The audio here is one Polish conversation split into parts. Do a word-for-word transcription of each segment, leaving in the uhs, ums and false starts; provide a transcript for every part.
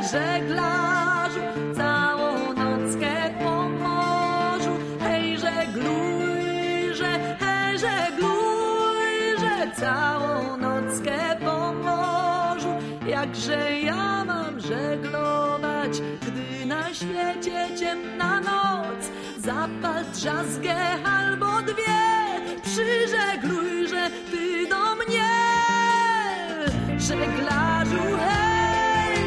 żeglarzu, całą nockę po morzu. Hej, żeglujże, hej, żeglujże, całą nockę po morzu. Jakże ja mam żeglować, gdy na świecie ciemna noc? Zapal drzazgę albo dwie, przyżeglujże ty do mnie. Żeglarzu, hej,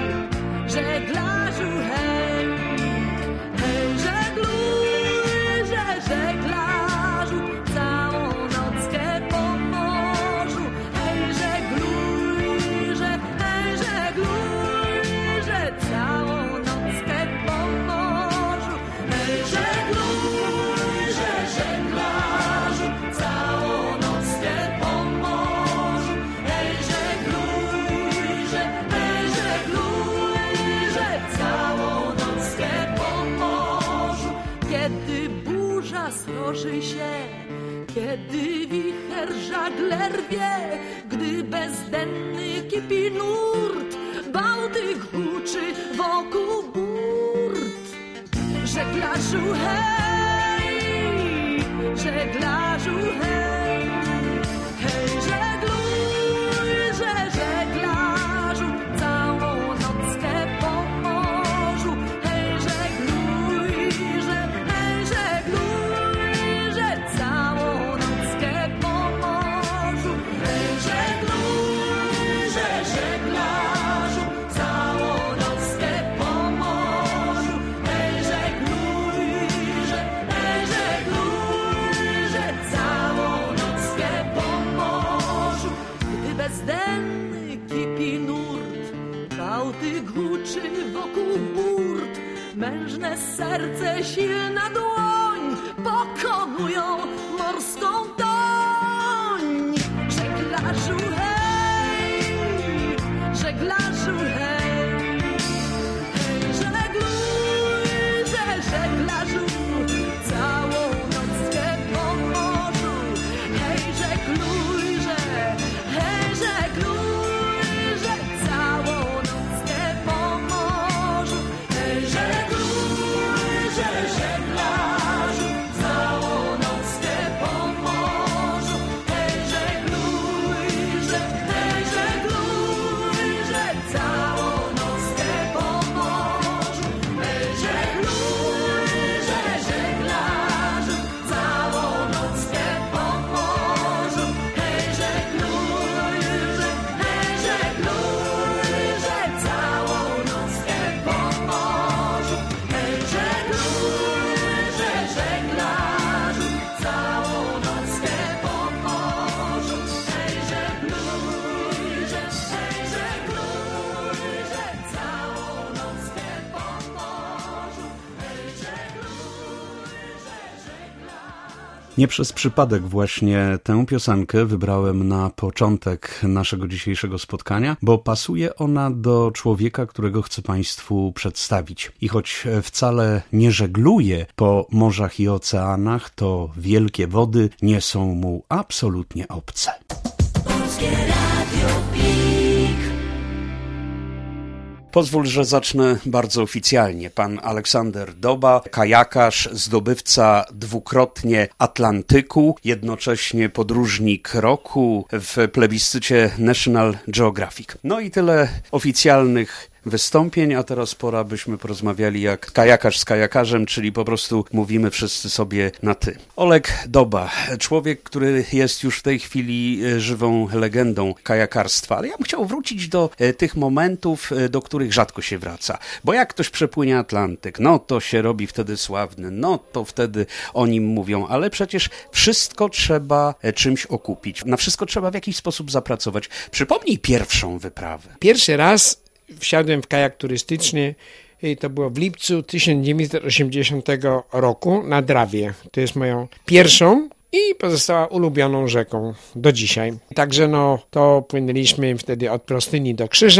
żeglarzu, hej, hej, żeglujże, żeglarzu, całą nockę po morzu. Hej, żeglujże, hej, żeglujże, całą nockę po morzu. Hej, żeglujże, żeglarzu, całą nockę po morzu. Hej, żeglujże, hej, żeglujże, całą nockę po morzu. Kiedy burza sroży się, kiedy wicher żagle rwie, gdy bezdenny kipi nurt, Bałtyk huczy wokół burt. Żeglarzu, hej, żeglarzu, hej, hej, żeglujże, żeglarzu, całą nockę po morzu. Hej, żeglujże, hej, żeglujże, całą nockę po morzu. Hej, żeglujże, żeglarzu, całą nockę po morzu. Hej, żeglujże, hej, żeglujże, całą nockę po morzu. Gdy bezdenny kipi nurt, Bałtyk huczy wokół burt, mężne serce, silna dłoń pokonują morską toń. Żeglarzu, hej, żeglarzu, hej, hej, żeglujże, żeglarzu, całą nockę po morzu. Hej, żeglujże, hej, żeglujże, całą nockę po morzu. Hej, żeglujże, żeglarzu, całą nockę po morzu. Hej, żeglujże, hej, żeglujże, całą nockę po morzu. Hej, żeglujże, żeglarzu, całą nockę po morzu. Hej, żeglujże, hej, żeglujże, całą nockę po morzu. Hej, żeglujże, żeglarzu, całą nockę po morzu. Hej, żeglujże, hej, żeglujże, całą nockę po morzu. Hej, żeglujże, żeglarzu. Nie przez przypadek właśnie tę piosenkę wybrałem na początek naszego dzisiejszego spotkania, bo pasuje ona do człowieka, którego chcę Państwu przedstawić. I choć wcale nie żegluje po morzach i oceanach, to wielkie wody nie są mu absolutnie obce. Polskie Radio Pik. Pozwól, że zacznę bardzo oficjalnie. Pan Aleksander Doba, kajakarz, zdobywca dwukrotnie Atlantyku, jednocześnie podróżnik roku w plebiscycie National Geographic. No i tyle oficjalnych wystąpień, a teraz pora, byśmy porozmawiali jak kajakarz z kajakarzem, czyli po prostu mówimy wszyscy sobie na ty. Oleg Doba, człowiek, który jest już w tej chwili żywą legendą kajakarstwa, ale ja bym chciał wrócić do tych momentów, do których rzadko się wraca, bo jak ktoś przepłynie Atlantyk, no to się robi wtedy sławny, no to wtedy o nim mówią, ale przecież wszystko trzeba czymś okupić, na wszystko trzeba w jakiś sposób zapracować. Przypomnij pierwszą wyprawę. Pierwszy raz wsiadłem w kajak turystyczny i to było w lipcu tysiąc dziewięćset osiemdziesiątego roku na Drawie. To jest moją pierwszą i pozostała ulubioną rzeką do dzisiaj. Także no to płynęliśmy wtedy od Prostyni do Krzyża,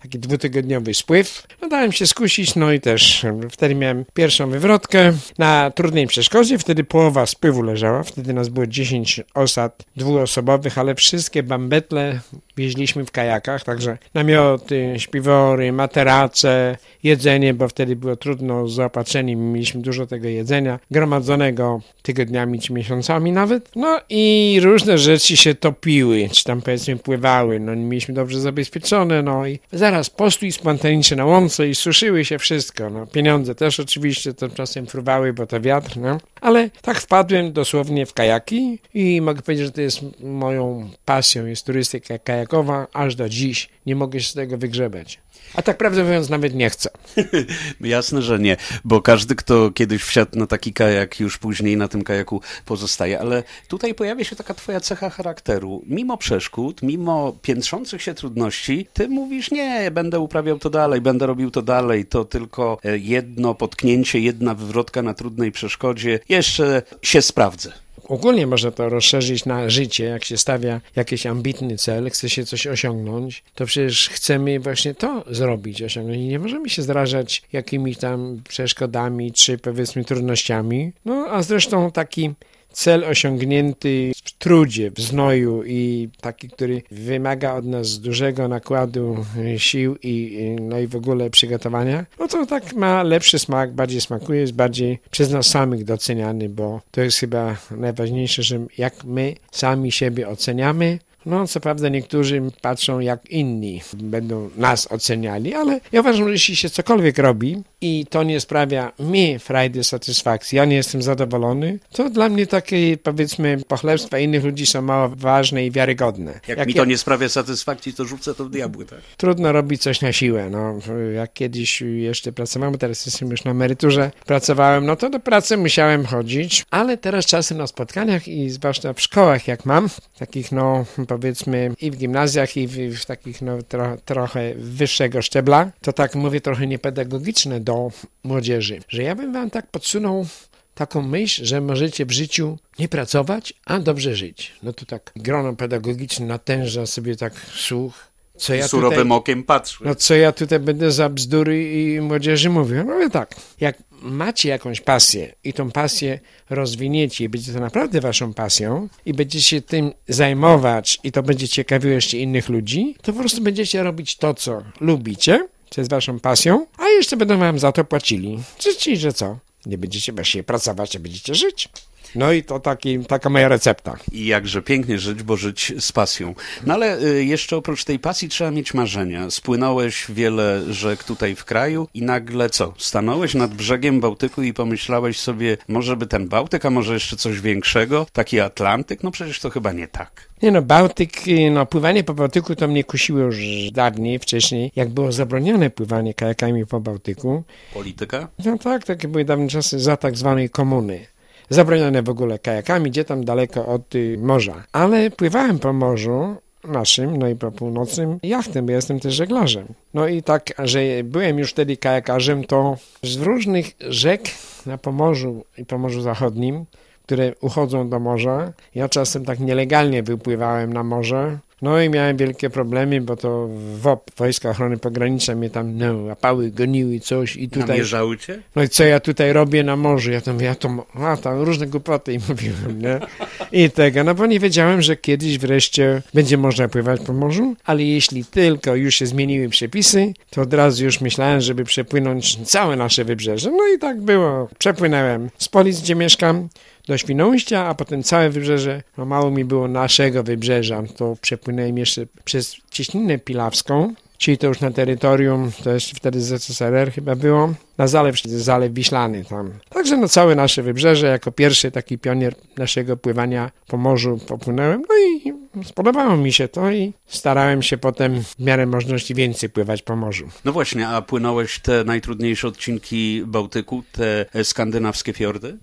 taki dwutygodniowy spływ. No dałem się skusić, no i też wtedy miałem pierwszą wywrotkę na trudnej przeszkodzie, wtedy połowa spływu leżała, wtedy nas było dziesięć osad dwuosobowych, ale wszystkie bambetle wieźliśmy w kajakach, także namioty, śpiwory, materace, jedzenie, bo wtedy było trudno z zaopatrzeniem, mieliśmy dużo tego jedzenia, gromadzonego tygodniami czy miesiącami nawet, no i różne rzeczy się topiły, czy tam powiedzmy pływały, no nie mieliśmy dobrze zabezpieczone, no i zaraz postój spontaniczny na łące i suszyły się wszystko, no pieniądze też oczywiście to czasem fruwały, bo to wiatr, no, ale tak wpadłem dosłownie w kajaki i mogę powiedzieć, że to jest moją pasją, jest turystyka kajakowa, aż do dziś nie mogę się z tego wygrzebać. A tak prawdę mówiąc nawet nie chcę. Jasne, że nie, bo każdy, kto kiedyś wsiadł na taki kajak, już później na tym kajaku pozostaje, ale tutaj pojawia się taka twoja cecha charakteru. Mimo przeszkód, mimo piętrzących się trudności, ty mówisz, nie, będę uprawiał to dalej, będę robił to dalej, to tylko jedno potknięcie, jedna wywrotka na trudnej przeszkodzie, jeszcze się sprawdzę. Ogólnie można to rozszerzyć na życie, jak się stawia jakiś ambitny cel, chce się coś osiągnąć, to przecież chcemy właśnie to zrobić, osiągnąć i nie możemy się zrażać jakimiś tam przeszkodami czy powiedzmy trudnościami. No a zresztą taki cel osiągnięty w trudzie, w znoju i taki, który wymaga od nas dużego nakładu sił i, no i w ogóle przygotowania, no to tak ma lepszy smak, bardziej smakuje, jest bardziej przez nas samych doceniany, bo to jest chyba najważniejsze, że jak my sami siebie oceniamy. No, co prawda niektórzy patrzą, jak inni będą nas oceniali, ale ja uważam, że jeśli się cokolwiek robi i to nie sprawia mi frajdy, satysfakcji, ja nie jestem zadowolony, to dla mnie takie, powiedzmy, pochlebstwa innych ludzi są mało ważne i wiarygodne. Jak, jak mi ja... to nie sprawia satysfakcji, to rzucę to w diabły, tak? Trudno robić coś na siłę, no. Jak kiedyś jeszcze pracowałem, teraz jestem już na emeryturze, pracowałem, no to do pracy musiałem chodzić, ale teraz czasem na spotkaniach i zwłaszcza w szkołach, jak mam, takich, no, powiedzmy i w gimnazjach i w, w takich no, tro, trochę wyższego szczebla, to tak mówię trochę niepedagogiczne do młodzieży, że ja bym wam tak podsunął taką myśl, że możecie w życiu nie pracować, a dobrze żyć. No to tak grono pedagogiczne natęża sobie tak słuch. Co ja surowym tutaj, okiem patrzę. No co ja tutaj będę za bzdury i młodzieży mówię? No mówię tak, jak macie jakąś pasję i tą pasję rozwiniecie i będzie to naprawdę waszą pasją i będziecie się tym zajmować i to będzie ciekawiło jeszcze innych ludzi, to po prostu będziecie robić to, co lubicie, co jest waszą pasją, a jeszcze będą wam za to płacili. Czyli, że co? Nie będziecie właściwie pracować, a będziecie żyć. No i to taki, taka moja recepta. I jakże pięknie żyć, bo żyć z pasją. No ale y, jeszcze oprócz tej pasji trzeba mieć marzenia. Spłynąłeś wiele rzek tutaj w kraju i nagle co? Stanąłeś nad brzegiem Bałtyku i pomyślałeś sobie, może by ten Bałtyk, a może jeszcze coś większego? Taki Atlantyk? No przecież to chyba nie tak. Nie no, Bałtyk, no pływanie po Bałtyku to mnie kusiło już dawniej, wcześniej, jak było zabronione pływanie kajakami po Bałtyku. Polityka? No tak, takie były dawne czasy za tak zwanej komuny. Zabronione w ogóle kajakami, gdzie tam daleko od y, morza. Ale pływałem po morzu naszym, no i po północnym jachtem, bo ja jestem też żeglarzem. No i tak, że byłem już wtedy kajakarzem, to z różnych rzek na Pomorzu i Pomorzu Zachodnim, które uchodzą do morza, ja czasem tak nielegalnie wypływałem na morze. No i miałem wielkie problemy, bo to W O P, Wojska Ochrony Pogranicznej, mnie tam no, łapały, goniły coś i tutaj... Namierzały cię? No i co ja tutaj robię na morzu? Ja tam, ja to, a tam różne głupoty im mówiłem, nie? I tego, no bo nie wiedziałem, że kiedyś wreszcie będzie można pływać po morzu, ale jeśli tylko już się zmieniły przepisy, to od razu już myślałem, żeby przepłynąć całe nasze wybrzeże. No i tak było. Przepłynąłem z Polic, gdzie mieszkam, do Świnoujścia, a potem całe wybrzeże, no mało mi było naszego wybrzeża, to przepłynąłem jeszcze przez Cieśninę Pilawską, czyli to już na terytorium, to jeszcze wtedy Z S R R chyba było, na zalew, zalew Wiślany tam. Także na całe nasze wybrzeże, jako pierwszy taki pionier naszego pływania po morzu popłynąłem, no i spodobało mi się to i starałem się potem w miarę możliwości więcej pływać po morzu. No właśnie, a płynąłeś te najtrudniejsze odcinki Bałtyku, te skandynawskie fiordy?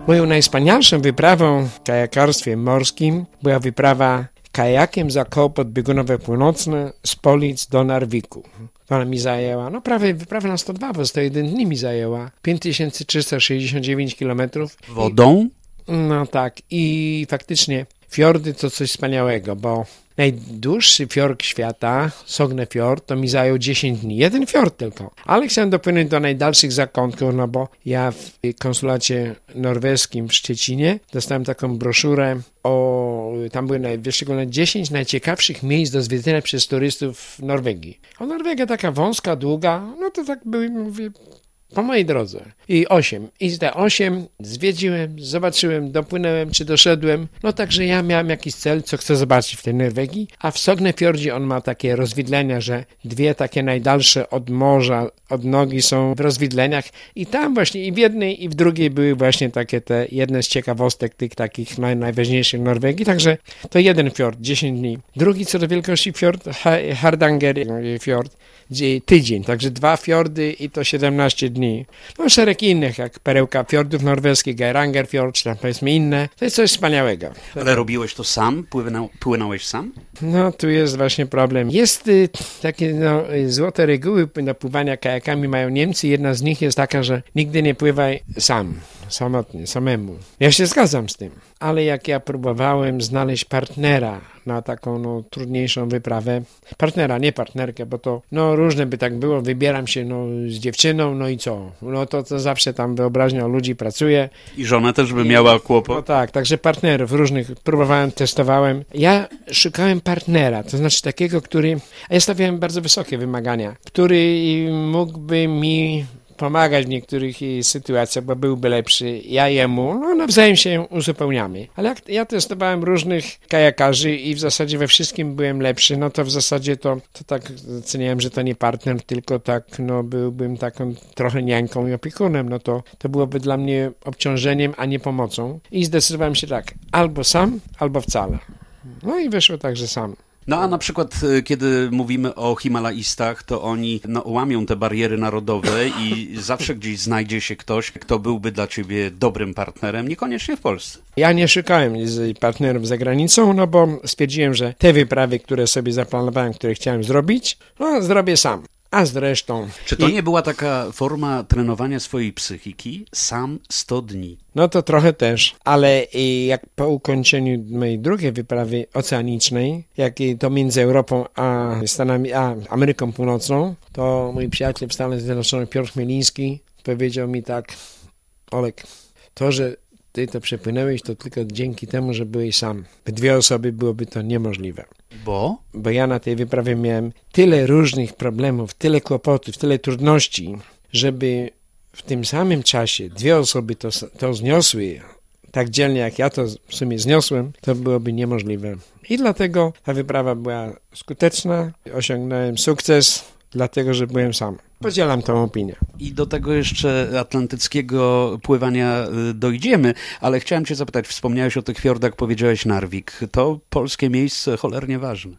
Moją najwspanialszą wyprawą w kajakarstwie morskim była wyprawa kajakiem za koło podbiegunowe północne z Polic do Narwiku. Ona mi zajęła, no prawie wyprawa na sto dwa, bo sto jeden dni mi zajęła. pięć tysięcy trzysta sześćdziesiąt dziewięć kilometrów. Wodą? No tak, i faktycznie fiordy to coś wspaniałego, bo najdłuższy fiord świata, Sognefjord, to mi zajął dziesięć dni. Jeden fiord tylko. Ale chciałem dopłynąć do najdalszych zakątków, no bo ja w konsulacie norweskim w Szczecinie dostałem taką broszurę o, tam były wyszczególnione dziesięć najciekawszych miejsc do zwiedzenia przez turystów w Norwegii. A Norwegia taka wąska, długa, no to tak były, mówię, po mojej drodze. I osiem. I te osiem zwiedziłem, zobaczyłem, dopłynąłem, czy doszedłem. No także ja miałem jakiś cel, co chcę zobaczyć w tej Norwegii. A w Sognefjordzie on ma takie rozwidlenia, że dwie takie najdalsze od morza, od nogi są w rozwidleniach. I tam właśnie i w jednej, i w drugiej były właśnie takie te jedne z ciekawostek tych takich naj, najważniejszych Norwegii. Także to jeden fiord, dziesięć dni. Drugi co do wielkości fiord, Hardanger Fjord, tydzień. Także dwa fiordy i to siedemnaście dni. No szereg innych, jak perełka fiordów norweskich, Geirangerfjord, czy tam powiedzmy inne. To jest coś wspaniałego. Ale robiłeś to sam? Płynął, płynąłeś sam? No, tu jest właśnie problem. Jest y, takie no, złote reguły do pływania kajakami mają Niemcy. Jedna z nich jest taka, że nigdy nie pływaj sam, samotnie, samemu. Ja się zgadzam z tym. Ale jak ja próbowałem znaleźć partnera na taką no, trudniejszą wyprawę, partnera, nie partnerkę, bo to no różne by tak było, wybieram się no, z dziewczyną, no i co? No to, to zawsze tam wyobraźnia u ludzi pracuje. I żona też by miała kłopot. No tak, także partnerów różnych próbowałem, testowałem. Ja szukałem partnera, to znaczy takiego, który, a ja stawiałem bardzo wysokie wymagania, który mógłby mi pomagać w niektórych sytuacjach, bo byłby lepszy, ja jemu, no nawzajem się uzupełniamy. Ale jak ja testowałem różnych kajakarzy i w zasadzie we wszystkim byłem lepszy, no to w zasadzie to, to tak oceniałem, że to nie partner, tylko tak, no byłbym taką trochę niańką i opiekunem, no to, to byłoby dla mnie obciążeniem, a nie pomocą. I zdecydowałem się tak, albo sam, albo wcale. No i wyszło tak, że sam. No a na przykład, kiedy mówimy o Himalaistach, to oni no, łamią te bariery narodowe i zawsze gdzieś znajdzie się ktoś, kto byłby dla ciebie dobrym partnerem, niekoniecznie w Polsce. Ja nie szukałem partnerów za granicą, no bo stwierdziłem, że te wyprawy, które sobie zaplanowałem, które chciałem zrobić, no zrobię sam. A zresztą... Czy to I... nie była taka forma trenowania swojej psychiki? Sam sto dni. No to trochę też, ale jak po ukończeniu mojej drugiej wyprawy oceanicznej, jak to między Europą a Stanami, a Ameryką Północną, to mój przyjaciel w Stanach Zjednoczonych, Piotr Chmieliński, powiedział mi tak: Olek, to, że ty to przepłynęłeś, to tylko dzięki temu, że byłeś sam. By dwie osoby byłoby to niemożliwe. Bo? Bo ja na tej wyprawie miałem tyle różnych problemów, tyle kłopotów, tyle trudności, żeby w tym samym czasie dwie osoby to, to zniosły tak dzielnie, jak ja to w sumie zniosłem, to byłoby niemożliwe. I dlatego ta wyprawa była skuteczna, osiągnąłem sukces, dlatego, że byłem sam. Podzielam tą opinię. I do tego jeszcze atlantyckiego pływania dojdziemy, ale chciałem cię zapytać, wspomniałeś o tych fiordach, powiedziałeś Narvik. To polskie miejsce cholernie ważne.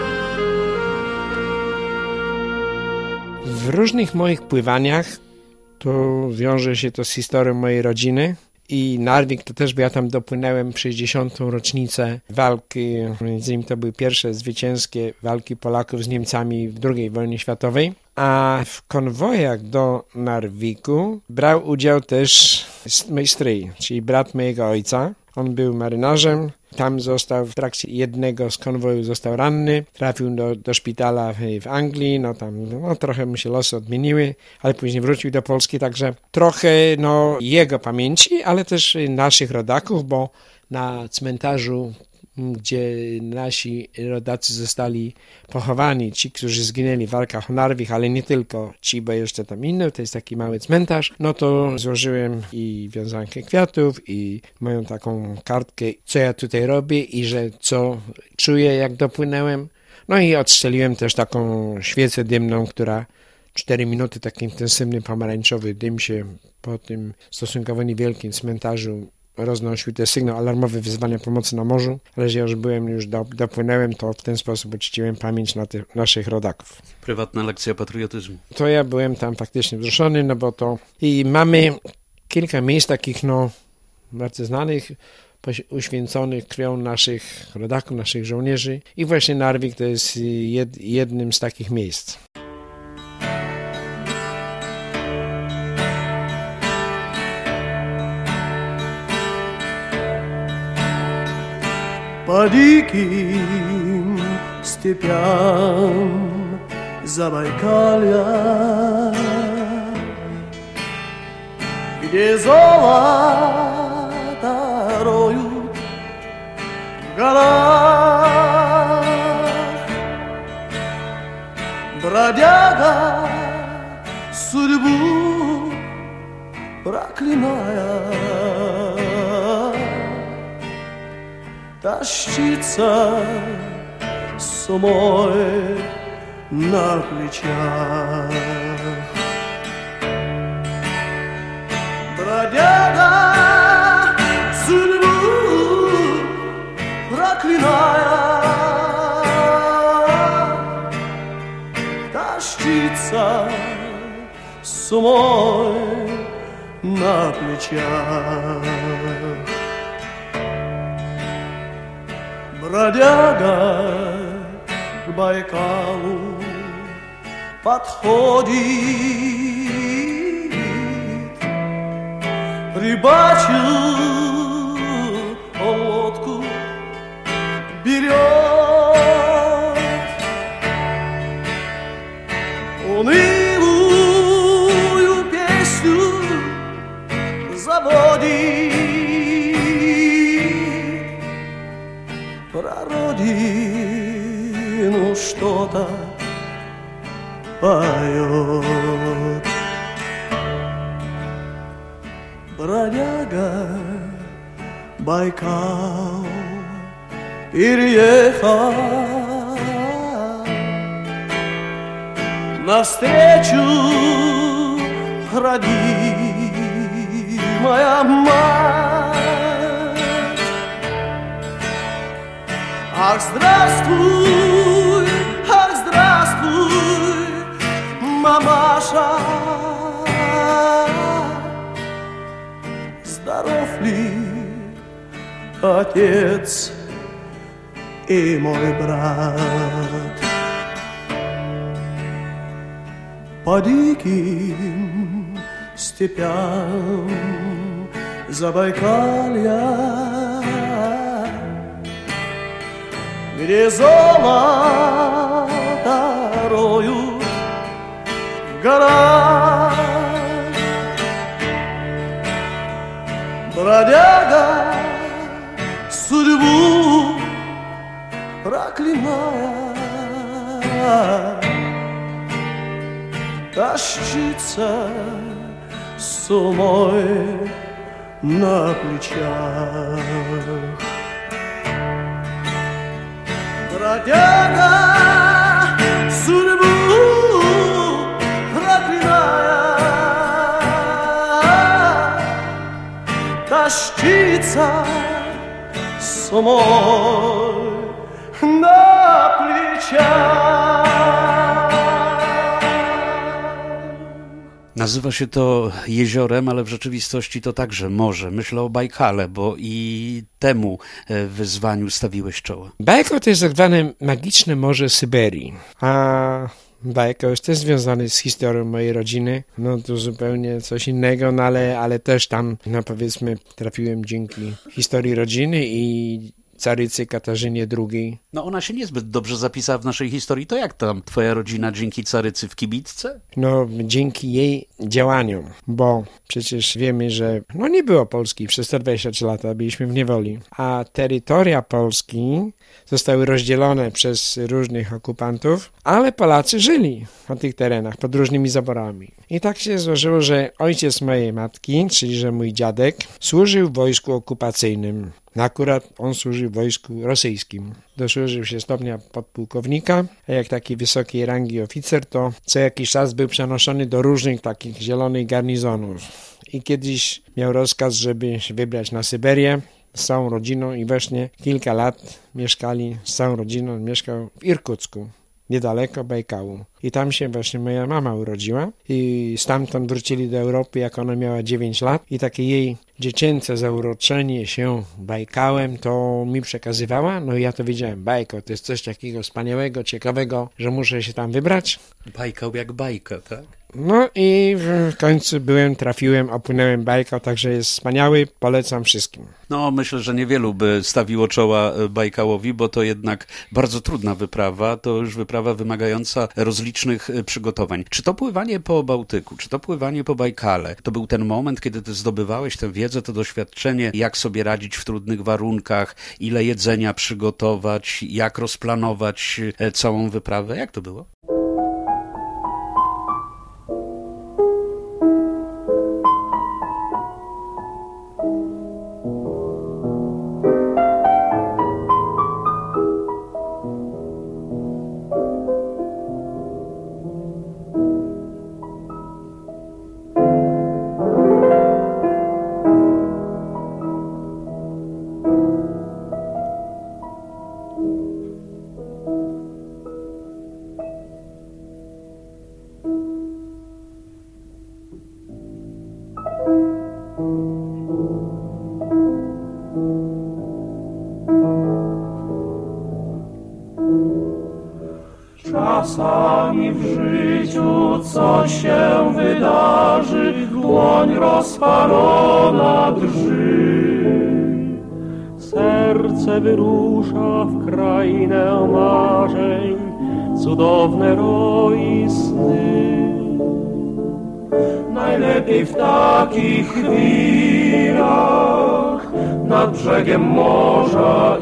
W różnych moich pływaniach to wiąże się to z historią mojej rodziny. I Narvik to też, bo ja tam dopłynąłem w sześćdziesiątą rocznicę walki, między innymi to były pierwsze zwycięskie walki Polaków z Niemcami w drugiej wojnie światowej. A w konwojach do Narviku brał udział też mój stryj, czyli brat mojego ojca. On był marynarzem. Tam został w trakcie jednego z konwojów został ranny, trafił do, do szpitala w, w Anglii, no tam no, trochę mu się losy odmieniły, ale później wrócił do Polski, także trochę no, jego pamięci, ale też naszych rodaków, bo na cmentarzu, gdzie nasi rodacy zostali pochowani, ci, którzy zginęli w walkach o Narvik, ale nie tylko ci, bo jeszcze tam inne, to jest taki mały cmentarz, no to złożyłem i wiązankę kwiatów i moją taką kartkę, co ja tutaj robię i że co czuję, jak dopłynęłem. No i odstrzeliłem też taką świecę dymną, która cztery minuty, taki intensywny pomarańczowy dym się po tym stosunkowo niewielkim cmentarzu roznosił. To jest sygnał alarmowy wezwania pomocy na morzu, ale że ja już byłem, już do, dopłynąłem, to w ten sposób uczciłem pamięć na tych naszych rodaków. Prywatna lekcja patriotyzmu. To ja byłem tam faktycznie wzruszony, no bo to... I mamy kilka miejsc takich, no, bardzo znanych, uświęconych krwią naszych rodaków, naszych żołnierzy i właśnie Narvik to jest jed, jednym z takich miejsc. По диким степям Забайкалья, где золото роют в горах, бродяга судьбу проклиная, тащится с умой на плечах. Бродяга судьбу проклиная, тащится с умой на плечах. Бродяга к Байкалу подходит, рыбачил, лодку берет, унылую песню заводит. Про родину что-то поет. Бродяга Байкал переехал навстречу родимая мать. Ах, здравствуй, ах, здравствуй, мамаша. Здоров ли отец и мой брат? По диким степям Забайкалья, где золото роют в горах, бродяга судьбу проклиная, тащится с умой на плечах. Бродяга судьбу проклиная, тащится с умой на плечах. Nazywa się to jeziorem, ale w rzeczywistości to także morze. Myślę o Bajkale, bo i temu wyzwaniu stawiłeś czoła. Bajkał to jest tak zwane magiczne morze Syberii, a Bajkał jest też związany z historią mojej rodziny. No to zupełnie coś innego, no ale, ale też tam, no powiedzmy, trafiłem dzięki historii rodziny i carycy Katarzynie drugiej. No ona się niezbyt dobrze zapisała w naszej historii. To jak tam twoja rodzina dzięki carycy w kibitce? No dzięki jej działaniom, bo przecież wiemy, że no nie było Polski przez te dwadzieścia trzy lata, byliśmy w niewoli, a terytoria Polski zostały rozdzielone przez różnych okupantów, ale Polacy żyli na tych terenach pod różnymi zaborami. I tak się złożyło, że ojciec mojej matki, czyli że mój dziadek, służył w wojsku okupacyjnym. Akurat on służył w wojsku rosyjskim. Dosłużył się stopnia podpułkownika, a jak taki wysokiej rangi oficer, to co jakiś czas był przenoszony do różnych takich zielonych garnizonów. I kiedyś miał rozkaz, żeby się wybrać na Syberię z całą rodziną i właśnie kilka lat mieszkali z całą rodziną. Mieszkał w Irkucku, niedaleko Bajkału. I tam się właśnie moja mama urodziła i stamtąd wrócili do Europy, jak ona miała dziewięć lat i takie jej dziecięce zauroczenie się Bajkałem to mi przekazywała. No i ja to wiedziałem, Bajkał to jest coś takiego wspaniałego, ciekawego, że muszę się tam wybrać. Bajkał jak bajka, tak? No i w końcu byłem, trafiłem, opłynąłem Bajkał, także jest wspaniały, polecam wszystkim. No, myślę, że niewielu by stawiło czoła Bajkałowi, bo to jednak bardzo trudna wyprawa, to już wyprawa wymagająca rozlicznych przygotowań. Czy to pływanie po Bałtyku, czy to pływanie po Bajkale, to był ten moment, kiedy ty zdobywałeś tę wiedzę, to doświadczenie, jak sobie radzić w trudnych warunkach, ile jedzenia przygotować, jak rozplanować całą wyprawę? Jak to było? Czasami w życiu coś się wydarzy, dłoń rozpalona drży. Serce wyrusza w krainę marzeń, cudowne roi sny. Najlepiej w takich chwilach nad brzegiem morza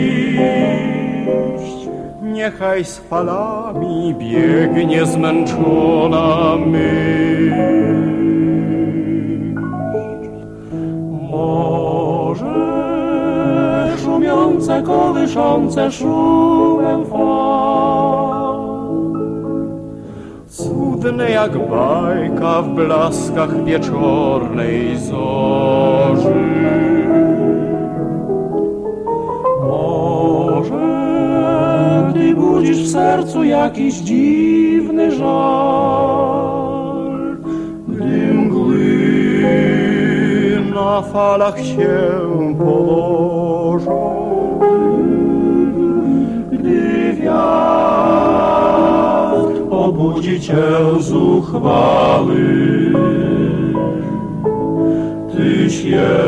iść. Niechaj z falami biegnie zmęczona myśl. Morze szumiące, kołyszące szumem fal, cudne jak bajka w blaskach wieczornej zorzy. Ty budzisz w sercu jakiś dziwny żal, gdy mgły na falach się położą, gdy wiatr obudzi cię zuchwały. Tyś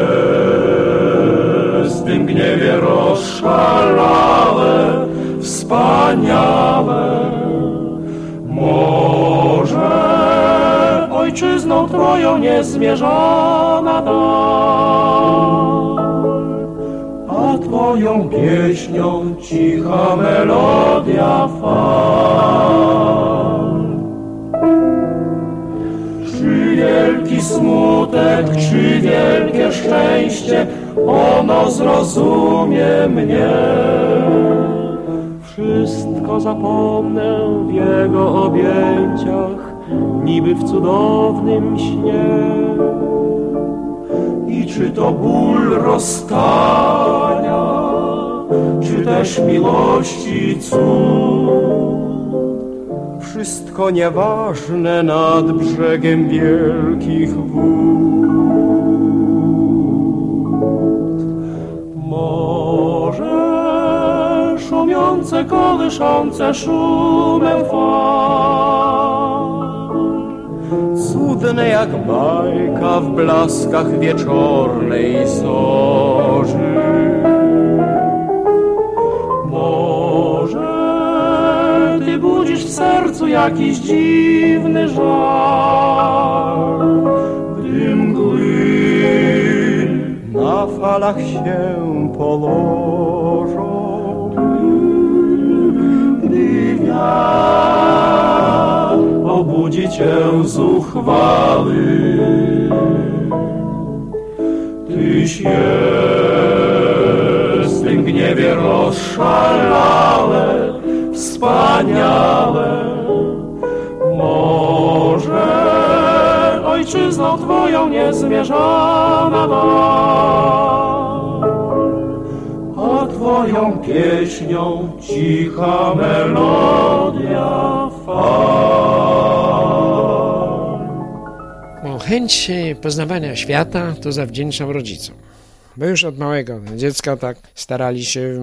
jest w tym gniewie rozszalałe, wspaniałe morze, ojczyzną twoją niezmierzona dal, a twoją pieśnią cicha melodia fal. Czy wielki smutek, czy wielkie szczęście, ono zrozumie mnie. Wszystko zapomnę w jego objęciach, niby w cudownym śnie. I czy to ból rozstania, czy też miłości cud, wszystko nieważne nad brzegiem wielkich wód. Morze szumiące, kołyszące szumem fal, cudne jak bajka w blaskach wieczornej zorzy. Budzisz w sercu jakiś dziwny żal, gdy mgły na falach się położą, gdy wiatr obudzi cię zuchwały. Tyś jest w tym gniewie rozszalałe, wspaniałe. Może ojczyzną twoją niezmierzona dal, a twoją pieśnią cicha melodia fal. Bo chęć poznawania świata to zawdzięczam rodzicom. Bo już od małego dziecka tak starali się,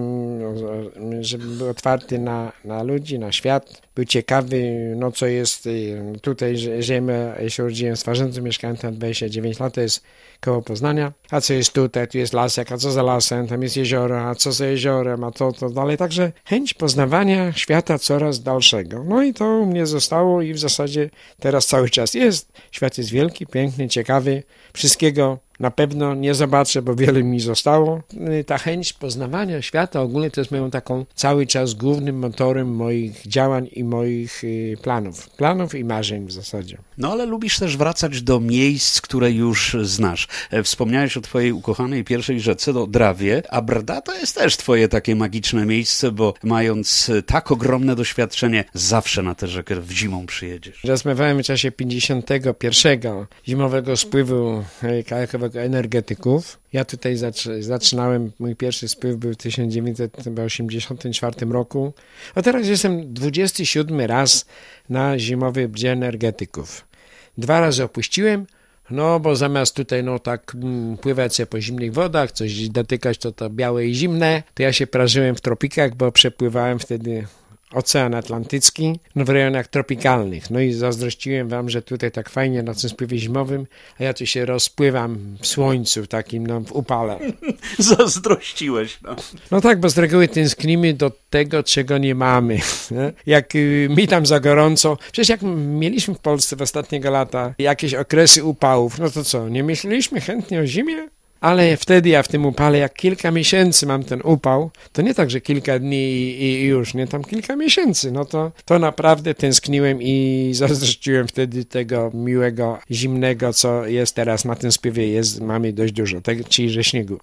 żeby był otwarty na, na ludzi, na świat. Był ciekawy, no co jest tutaj, żyjemy, ja się urodziłem w Swarzędzu, mieszkałem tam dwadzieścia dziewięć lat, to jest koło Poznania. A co jest tutaj, tu jest lasek, a co za lasem, tam jest jezioro, a co za jeziorem, a to, to dalej. Także chęć poznawania świata coraz dalszego. No i to u mnie zostało i w zasadzie teraz cały czas jest. Świat jest wielki, piękny, ciekawy, wszystkiego na pewno nie zobaczę, bo wiele mi zostało. Ta chęć poznawania świata ogólnie to jest moją taką cały czas głównym motorem moich działań i moich planów. Planów i marzeń w zasadzie. No ale lubisz też wracać do miejsc, które już znasz. Wspomniałeś o twojej ukochanej pierwszej rzece, do Drawie, a Brda to jest też twoje takie magiczne miejsce, bo mając tak ogromne doświadczenie, zawsze na tę rzekę w zimą przyjedziesz. Rozmawiałem w czasie pięćdziesiątego pierwszego zimowego spływu kajakowego energetyków. Ja tutaj zac- zaczynałem, mój pierwszy spływ był w tysiąc dziewięćset osiemdziesiątym czwartym roku, a teraz jestem dwudziesty siódmy raz na zimowej brdzie energetyków. Dwa razy opuściłem, no bo zamiast tutaj no tak mm, pływać sobie po zimnych wodach, coś dotykać to to białe i zimne, to ja się prażyłem w tropikach, bo przepływałem wtedy Ocean Atlantycki, no w rejonach tropikalnych. No i zazdrościłem wam, że tutaj tak fajnie na tym spływie zimowym, a ja tu się rozpływam w słońcu, takim no w upale. Zazdrościłeś, no. No tak, bo z reguły tęsknimy do tego, czego nie mamy. Nie? Jak y, mi tam za gorąco, przecież jak mieliśmy w Polsce w ostatniego lata jakieś okresy upałów, no to co, nie myśleliśmy chętnie o zimie? Ale wtedy ja w tym upale, jak kilka miesięcy mam ten upał, to nie tak, że kilka dni i, i już, nie, tam kilka miesięcy, no to, to naprawdę tęskniłem i zazdrościłem wtedy tego miłego, zimnego, co jest teraz na tym spływie, jest, mamy dość dużo, tego, czyli że śniegu.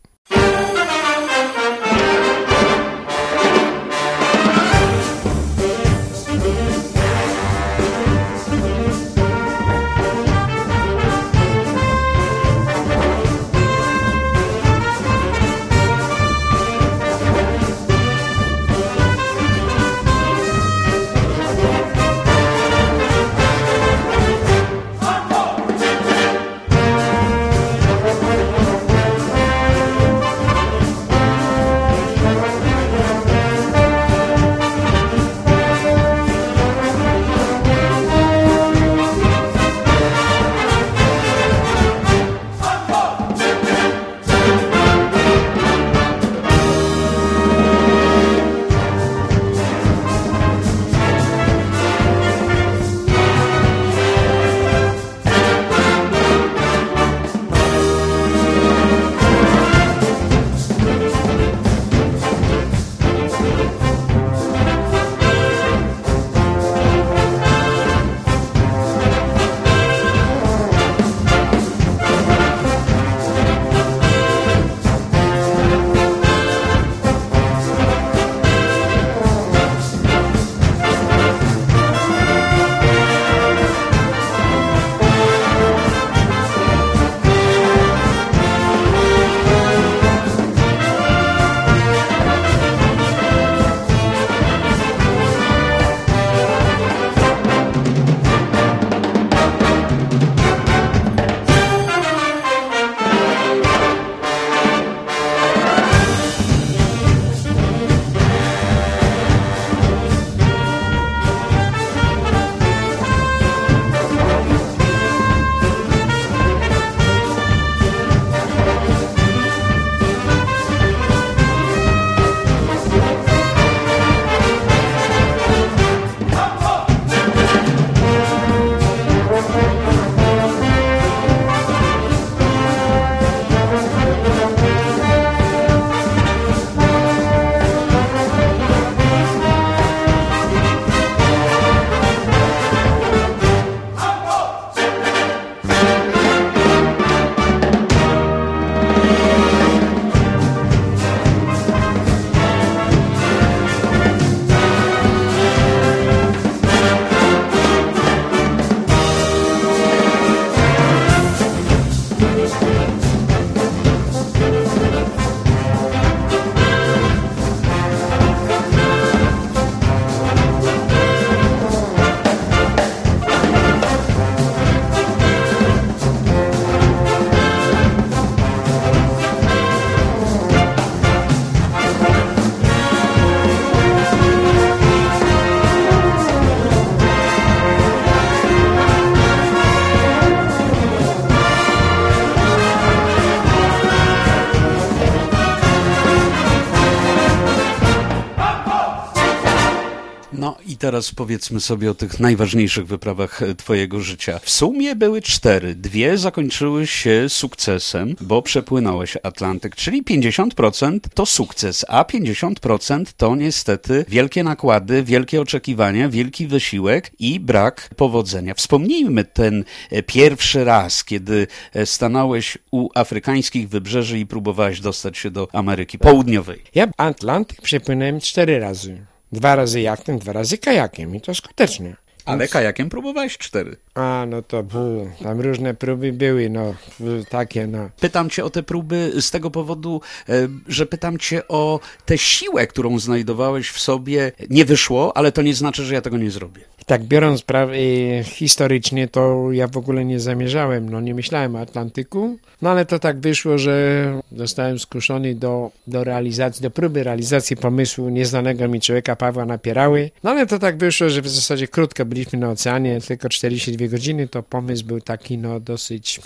No i teraz powiedzmy sobie o tych najważniejszych wyprawach twojego życia. W sumie były cztery. Dwie zakończyły się sukcesem, bo przepłynąłeś Atlantyk, czyli pięćdziesiąt procent to sukces, a pięćdziesiąt procent to niestety wielkie nakłady, wielkie oczekiwania, wielki wysiłek i brak powodzenia. Wspomnijmy ten pierwszy raz, kiedy stanąłeś u afrykańskich wybrzeży i próbowałeś dostać się do Ameryki Południowej. Ja Atlantyk przepłynąłem cztery razy. Dwa razy jachtem, dwa razy kajakiem i to skutecznie. Ale kajakiem próbowałeś cztery. A, no to bu, tam różne próby były, no takie, no. Pytam cię o te próby z tego powodu, że pytam cię o tę siłę, którą znajdowałeś w sobie. Nie wyszło, ale to nie znaczy, że ja tego nie zrobię. Tak biorąc prawie historycznie, to ja w ogóle nie zamierzałem, no nie myślałem o Atlantyku, no ale to tak wyszło, że zostałem skuszony do, do realizacji, do próby realizacji pomysłu nieznanego mi człowieka Pawła Napierały, no ale to tak wyszło, że w zasadzie krótko byliśmy na oceanie, tylko czterdzieści dwie godziny, to pomysł był taki, no dosyć...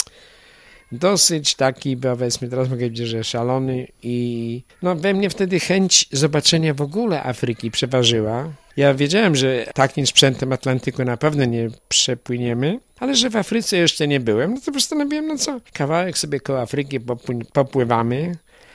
Dosyć taki, powiedzmy, teraz mogę powiedzieć, że szalony i no we mnie wtedy chęć zobaczenia w ogóle Afryki przeważyła. Ja wiedziałem, że takim sprzętem Atlantyku na pewno nie przepłyniemy, ale że w Afryce jeszcze nie byłem, no to postanowiłem, no co, kawałek sobie koło Afryki popły- popływamy,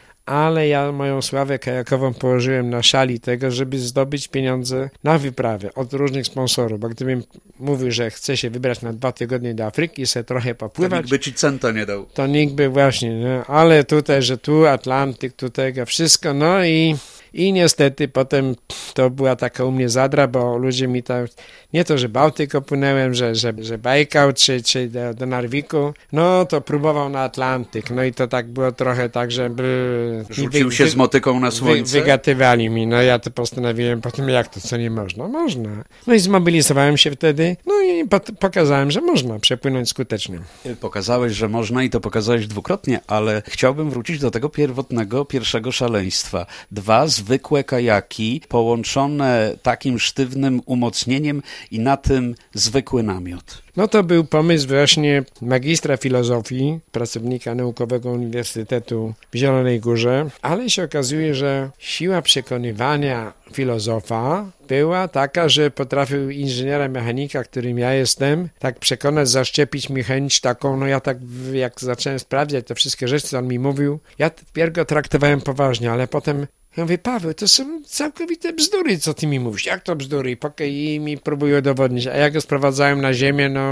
ale ja moją sławę kajakową położyłem na szali tego, żeby zdobyć pieniądze na wyprawę od różnych sponsorów, bo gdybym mówił, że chcę się wybrać na dwa tygodnie do Afryki i sobie trochę popływać, To nikt by ci centa nie dał. To nikt by właśnie, no, ale tutaj, że tu Atlantyk, tutaj wszystko, no i I niestety potem to była taka u mnie zadra, bo ludzie mi tam, nie to, że Bałtyk opłynęłem, że, że, że Bajkał czy, czy do, do Narwiku, no to próbował na Atlantyk. No i to tak było trochę tak, że... By, Rzucił wy, się z motyką na słońce. Wy, wygatywali mi, no ja to postanowiłem potem, jak to, co nie można? Można. No i zmobilizowałem się wtedy, no i pot, pokazałem, że można przepłynąć skutecznie. Pokazałeś, że można i to pokazałeś dwukrotnie, ale chciałbym wrócić do tego pierwotnego, pierwszego szaleństwa. Dwa zwykłe kajaki połączone takim sztywnym umocnieniem i na tym zwykły namiot. No to był pomysł właśnie magistra filozofii, pracownika naukowego Uniwersytetu w Zielonej Górze, ale się okazuje, że siła przekonywania filozofa była taka, że potrafił inżyniera mechanika, którym ja jestem, tak przekonać, zaszczepić mi chęć taką, no ja tak jak zacząłem sprawdzać te wszystkie rzeczy, co on mi mówił, ja wpierw go traktowałem poważnie, ale potem ja mówię, Paweł, to są całkowite bzdury, co ty mi mówisz. Jak to bzdury? I mi próbują udowodnić. A jak go sprowadzałem na ziemię, no,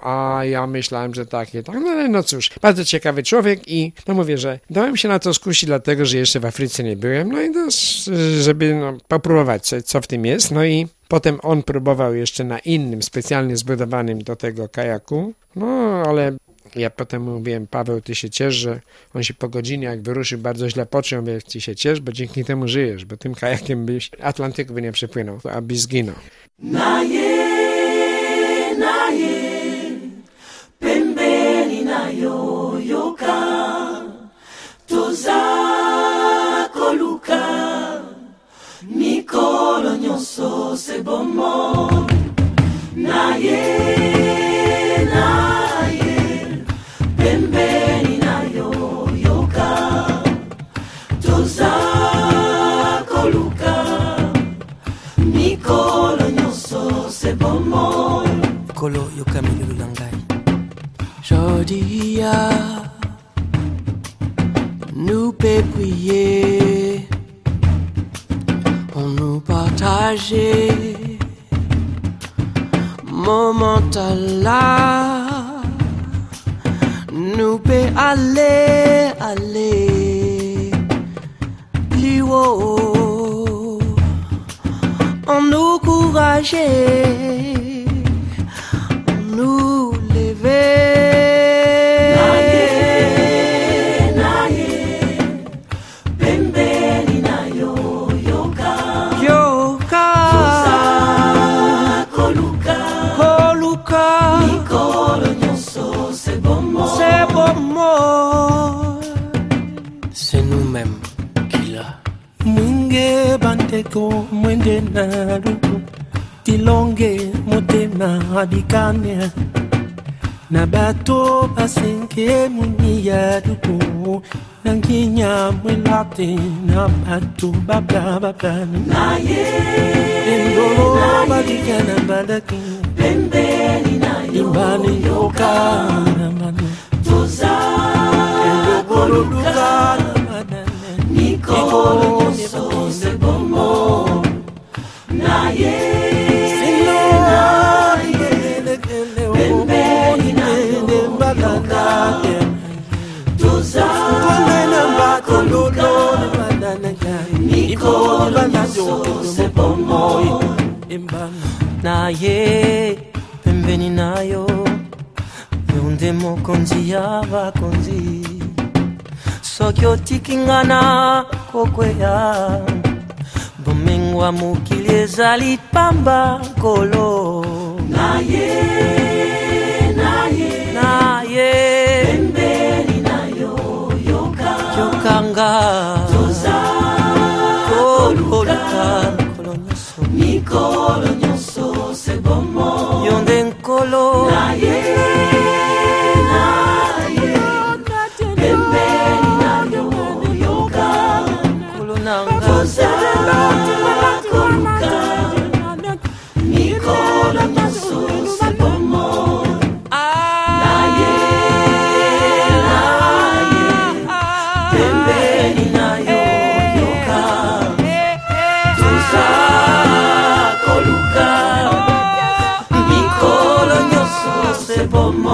a ja myślałem, że tak, nie tak. No ale no cóż, bardzo ciekawy człowiek i no mówię, że dałem się na to skusić, dlatego, że jeszcze w Afryce nie byłem. No i to, żeby no, popróbować, co, co w tym jest. No i potem on próbował jeszcze na innym, specjalnie zbudowanym do tego kajaku. No, ale... Ja potem mówiłem, Paweł, ty się ciesz, że on się po godzinie, jak wyruszył, bardzo źle poczuł. Ja mówię, ty się ciesz, bo dzięki temu żyjesz, bo tym kajakiem byś Atlantyku by nie przepłynął, abyś zginął. Naye, naye, pembeni nayo yoka, tozako luka, mikolo nyonso se bomo. Naye, naye, pembeni nayo yoka, tozako luka, mikolo nyonso se bomo. Kolo yoka milulangai Jodia nous peut prier, on nous partageait moment à la nous peut aller, aller plus haut, on nous encourager, on nous lever. Naye, naye, pembeni nayo yoka, yoka, tozako luka, koluka, mikolo nyonso se bomo. c'est bon mot, c'est nous-mêmes qui l'a. Mwinge bandeko mwende na ruku Tilonge motema abikane Na bato basenke muni ya duku Nanginya mwelate na bato babla babla Naye, Endolo Mandaki pembeni nayo Imbani yoka Namani toza Koluka Namadane mikolo nyonso se bombo naye pembeni nayo yoka toza koluka mikolo nyonso se bombo naye pembeni nayo yonde mokonzi ya bakonzi soki otikingana kokweya bomengwa mokili ezali pamba kolo naye naye naye pembeni nayo yoka yokanga toza koluka kolo nyonso mikolo nyonso se bombo yonde nkolo naye naye pembeni nayo yoka kolo nanga toza koluka mikolo nyonso se bombo naye naye pembeni nayo yoka toza koluka mikolo nyonso se bombo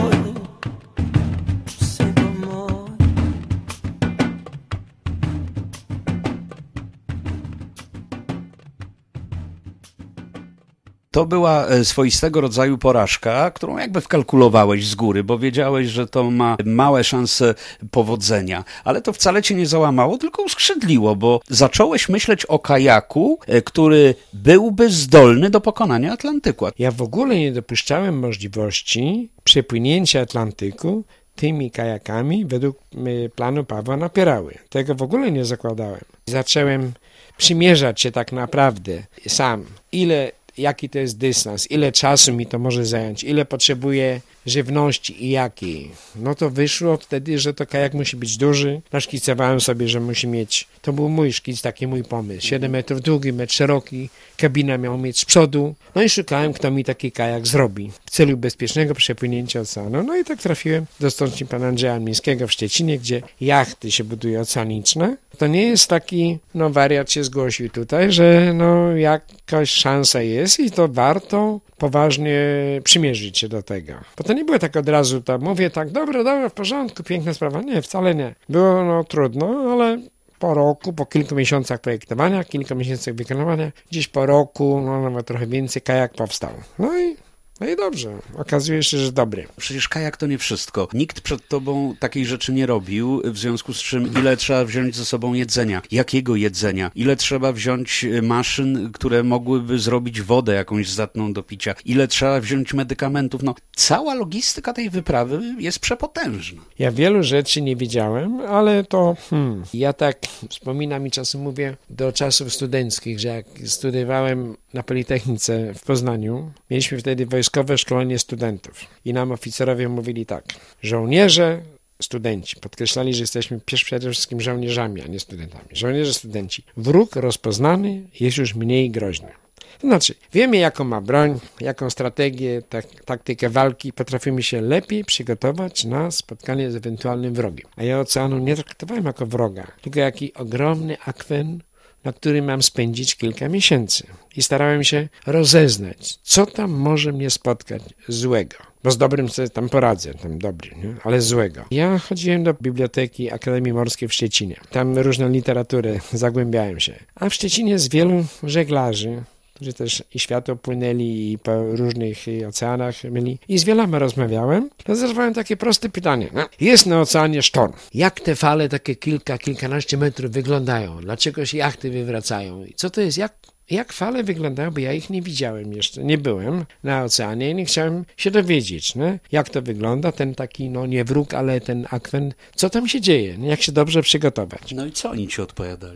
To była e, swoistego rodzaju porażka, którą jakby wkalkulowałeś z góry, bo wiedziałeś, że to ma małe szanse powodzenia. Ale to wcale cię nie załamało, tylko uskrzydliło, bo zacząłeś myśleć o kajaku, e, który byłby zdolny do pokonania Atlantyku. Ja w ogóle nie dopuszczałem możliwości przepłynięcia Atlantyku tymi kajakami według y, planu Pawła Napierałły. Tego w ogóle nie zakładałem. Zacząłem przymierzać się tak naprawdę sam, ile jaki to jest dystans, ile czasu mi to może zająć, ile potrzebuję żywności i jakiej. No to wyszło wtedy, że to kajak musi być duży. Naszkicowałem sobie, że musi mieć, to był mój szkic, taki mój pomysł, siedem metrów długi, metr szeroki, kabina miała mieć z przodu. No i szukałem, kto mi taki kajak zrobi w celu bezpiecznego przepłynięcia oceanu. No i tak trafiłem do stoczni pana Andrzeja Mińskiego w Szczecinie, gdzie jachty się buduje oceaniczne. To nie jest taki, no wariat się zgłosił tutaj, że no jakaś szansa jest i to warto poważnie przymierzyć się do tego. Bo to nie było tak od razu, to mówię tak, dobra, dobra, w porządku, piękna sprawa. Nie, wcale nie. Było no trudno, ale po roku, po kilku miesiącach projektowania, kilku miesiącach wykonywania, gdzieś po roku, no nawet trochę więcej, kajak powstał. No i No i dobrze, okazuje się, że dobry. Przecież kajak to nie wszystko. Nikt przed tobą takiej rzeczy nie robił, w związku z czym ile trzeba wziąć ze sobą jedzenia, jakiego jedzenia, ile trzeba wziąć maszyn, które mogłyby zrobić wodę jakąś zdatną do picia, ile trzeba wziąć medykamentów. No, cała logistyka tej wyprawy jest przepotężna. Ja wielu rzeczy nie wiedziałem, ale to hmm, ja tak wspominam i czasem mówię do czasów studenckich, że jak studiowałem na Politechnice w Poznaniu, mieliśmy wtedy wojskowe szkolenie studentów i nam oficerowie mówili tak, żołnierze, studenci, podkreślali, że jesteśmy przede wszystkim żołnierzami, a nie studentami. Żołnierze, studenci. Wróg rozpoznany jest już mniej groźny. To znaczy, wiemy jaką ma broń, jaką strategię, tak, taktykę walki, potrafimy się lepiej przygotować na spotkanie z ewentualnym wrogiem. A ja oceanu nie traktowałem jako wroga, tylko jaki ogromny akwen, na którym mam spędzić kilka miesięcy. I starałem się rozeznać, co tam może mnie spotkać złego. Bo z dobrym sobie tam poradzę, tam dobry, nie? Ale złego. Ja chodziłem do Biblioteki Akademii Morskiej w Szczecinie. Tam różną literaturę zagłębiałem się. A w Szczecinie jest wielu żeglarzy, którzy też i świat opłynęli i po różnych oceanach byli. I z wieloma rozmawiałem. To zadawałem takie proste pytanie. No, jest na oceanie sztorm. Jak te fale takie kilka, kilkanaście metrów wyglądają? Dlaczego się jachty wywracają? I co to jest? Jak, jak fale wyglądają? Bo ja ich nie widziałem jeszcze. Nie byłem na oceanie i nie chciałem się dowiedzieć. No? Jak to wygląda? Ten taki, no nie wróg, ale ten akwen. Co tam się dzieje? Jak się dobrze przygotować? No i co oni ci odpowiadali?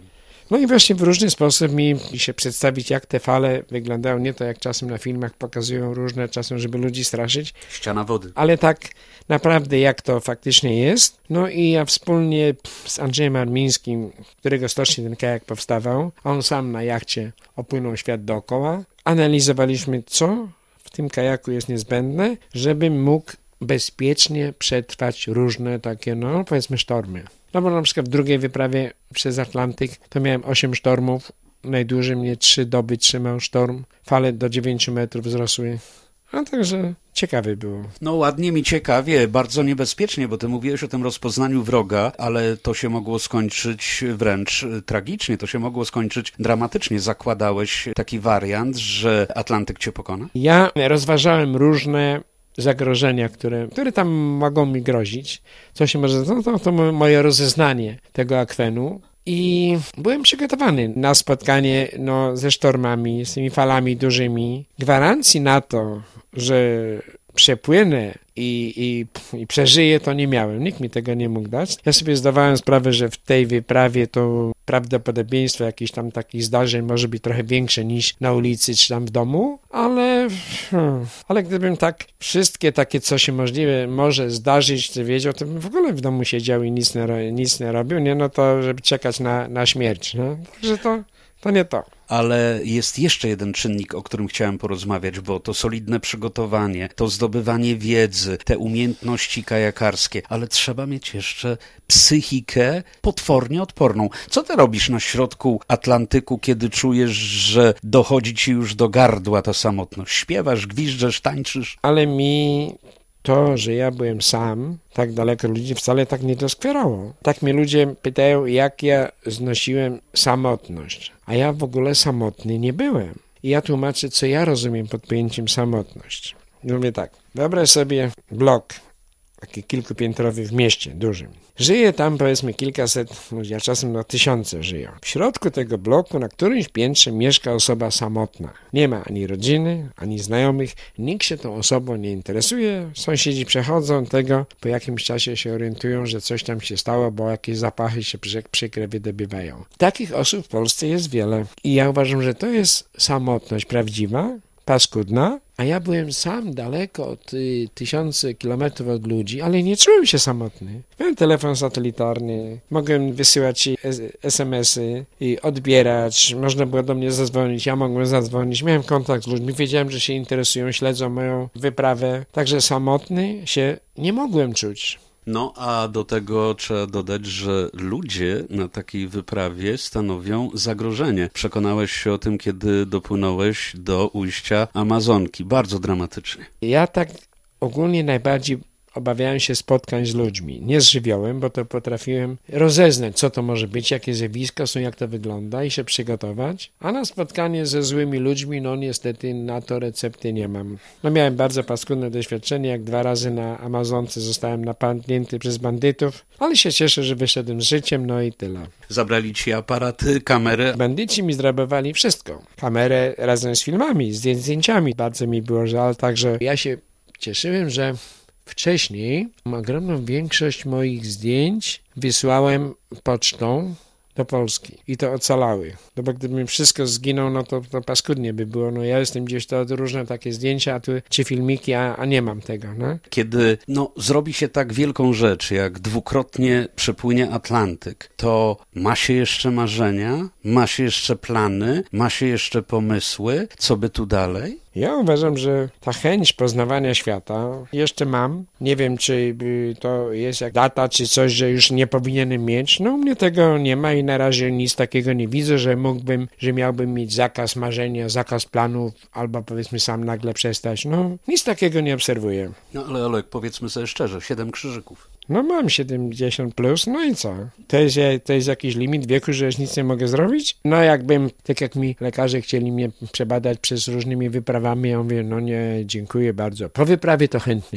No i właśnie w różny sposób mi się przedstawić, jak te fale wyglądają, nie to jak czasem na filmach pokazują różne, czasem, żeby ludzi straszyć. Ściana wody. Ale tak naprawdę jak to faktycznie jest. No i ja wspólnie z Andrzejem Armińskim, którego stocznie ten kajak powstawał, a on sam na jachcie opłynął świat dookoła, analizowaliśmy, co w tym kajaku jest niezbędne, żeby mógł bezpiecznie przetrwać różne takie, no powiedzmy, sztormy. No bo na przykład w drugiej wyprawie przez Atlantyk to miałem osiem sztormów, najdłużej mnie trzy doby trzymał sztorm, fale do dziewięciu metrów wzrosły. A także ciekawe było. No ładnie mi ciekawie, bardzo niebezpiecznie, bo ty mówiłeś o tym rozpoznaniu wroga, ale to się mogło skończyć wręcz tragicznie, to się mogło skończyć dramatycznie. Zakładałeś taki wariant, że Atlantyk cię pokona? Ja rozważałem różne zagrożenia, które, które tam mogą mi grozić. Co się może... No to, to moje rozeznanie tego akwenu. I byłem przygotowany na spotkanie no, ze sztormami, z tymi falami dużymi. Gwarancji na to, że przepłynę i, i, i przeżyję, to nie miałem. Nikt mi tego nie mógł dać. Ja sobie zdawałem sprawę, że w tej wyprawie to prawdopodobieństwo jakichś tam takich zdarzeń może być trochę większe niż na ulicy czy tam w domu, ale, hmm, ale gdybym tak wszystkie takie, co się możliwe może zdarzyć, to wiedział, to bym w ogóle w domu siedział i nic nie, nic nie robił, nie? No to żeby czekać na, na śmierć. No? Także to, to nie to. Ale jest jeszcze jeden czynnik, o którym chciałem porozmawiać, bo to solidne przygotowanie, to zdobywanie wiedzy, te umiejętności kajakarskie, ale trzeba mieć jeszcze psychikę potwornie odporną. Co ty robisz na środku Atlantyku, kiedy czujesz, że dochodzi ci już do gardła ta samotność? Śpiewasz, gwiżdżesz, tańczysz? Ale mi to, że ja byłem sam, tak daleko od ludzi, wcale tak nie doskwierało. Tak mnie ludzie pytają, jak ja znosiłem samotność. A ja w ogóle samotny nie byłem. I ja tłumaczę, co ja rozumiem pod pojęciem samotność. Mówię tak, wyobraź sobie blok, taki kilkupiętrowy w mieście, dużym. Żyje tam powiedzmy kilkaset ludzi, a czasem na tysiące żyją. W środku tego bloku na którymś piętrze mieszka osoba samotna. Nie ma ani rodziny, ani znajomych, nikt się tą osobą nie interesuje. Sąsiedzi przechodzą tego, po jakimś czasie się orientują, że coś tam się stało, bo jakieś zapachy się przykre wydobywają. Takich osób w Polsce jest wiele. I ja uważam, że to jest samotność prawdziwa, paskudna, a ja byłem sam daleko od y, tysiące kilometrów od ludzi, ale nie czułem się samotny. Miałem telefon satelitarny, mogłem wysyłać es em esy i odbierać, można było do mnie zadzwonić, ja mogłem zadzwonić, miałem kontakt z ludźmi, wiedziałem, że się interesują, śledzą moją wyprawę, także samotny się nie mogłem czuć. No, a do tego trzeba dodać, że ludzie na takiej wyprawie stanowią zagrożenie. Przekonałeś się o tym, kiedy dopłynąłeś do ujścia Amazonki. Bardzo dramatycznie. Ja tak ogólnie najbardziej obawiałem się spotkań z ludźmi, nie z żywiołem, bo to potrafiłem rozeznać, co to może być, jakie zjawiska są, jak to wygląda i się przygotować. A na spotkanie ze złymi ludźmi, no niestety na to recepty nie mam. No miałem bardzo paskudne doświadczenie, jak dwa razy na Amazonce zostałem napadnięty przez bandytów, ale się cieszę, że wyszedłem z życiem, no i tyle. Zabrali ci aparaty, kamerę? Bandyci mi zrabowali wszystko. Kamerę razem z filmami, z zdjęciami. Bardzo mi było żal, także ja się cieszyłem, że wcześniej ogromną większość moich zdjęć wysłałem pocztą do Polski i to ocalały. No bo gdybym wszystko zginął, no to, to paskudnie by było. No ja jestem gdzieś, to różne takie zdjęcia, a tu, czy filmiki, a, a nie mam tego. No? Kiedy no, zrobi się tak wielką rzecz, jak dwukrotnie przepłynie Atlantyk, to ma się jeszcze marzenia, ma się jeszcze plany, ma się jeszcze pomysły, co by tu dalej? Ja uważam, że ta chęć poznawania świata jeszcze mam. Nie wiem, czy to jest jak data, czy coś, że już nie powinienem mieć. No u mnie tego nie ma i na razie nic takiego nie widzę, że mógłbym, że miałbym mieć zakaz marzenia, zakaz planów, albo powiedzmy sam nagle przestać. No nic takiego nie obserwuję. No ale Olek, powiedzmy sobie szczerze, siedem krzyżyków. No mam siedemdziesiąt plus, no i co? To jest, to jest jakiś limit wieku, że już nic nie mogę zrobić? No jakbym, tak jak mi lekarze chcieli mnie przebadać przez różnymi wyprawami, ja mówię, no nie, dziękuję bardzo. Po wyprawie to chętnie.